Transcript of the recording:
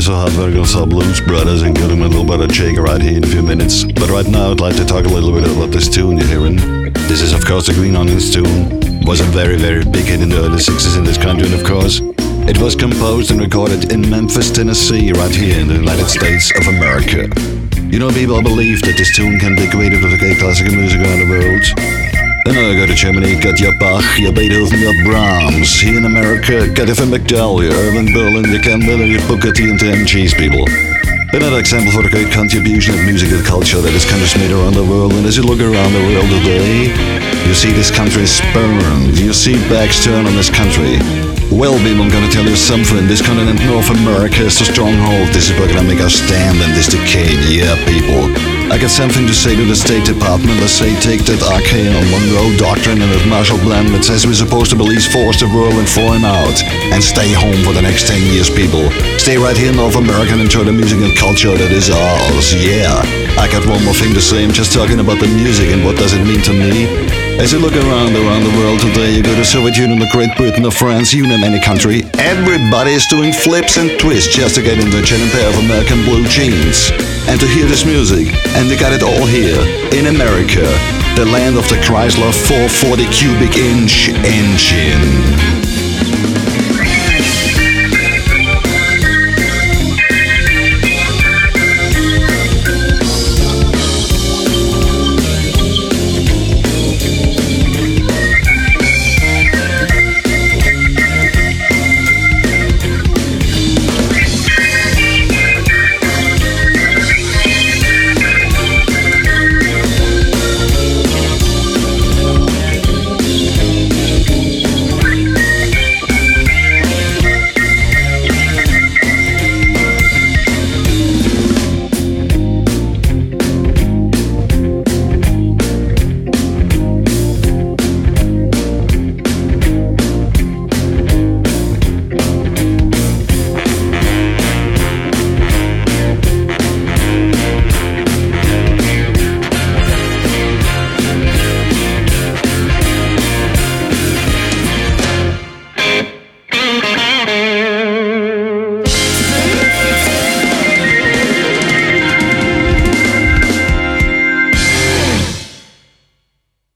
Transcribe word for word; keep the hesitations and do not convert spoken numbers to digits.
of Hot Vertical Soul Blues Brothers, including a little bit of Jake right here in a few minutes. But right now I'd like to talk a little bit about this tune you're hearing. This is of course the Green Onions tune. Was a very very big hit in the early sixties in this country, and of course it was composed and recorded in Memphis, Tennessee, right here in the United States of America. You know, people believe that this tune can be equated with great classical music around the world. Then I go to Germany, got your Bach, your Beethoven, your Brahms. Here in America, got your Van McDowell, your Irving Berlin, your Campbell, your Booker T and the M Gs, people. Another example for the great contribution of music and culture that this country's made around the world. And as you look around the world today, you see this country spurned. You see backs turned on this country. Well, people, I'm gonna tell you something. This continent, North America, is a stronghold. This is where we're gonna make our stand in this decade. Yeah, people. I got something to say to the State Department. Let's say take that R K and Monroe Doctrine and that Marshall Plan that says we're supposed to police force the world and throw him out. And stay home for the next ten years, people. Stay right here in North America and enjoy the music and culture that is ours. Yeah. I got one more thing to say. I'm just talking about the music and what does it mean to me. As you look around around the world today, you go to Soviet Union, to Great Britain, or France, you name any country, everybody is doing flips and twists just to get into a genuine pair of American blue jeans. And to hear this music, and they got it all here, in America, the land of the Chrysler four forty cubic inch engine.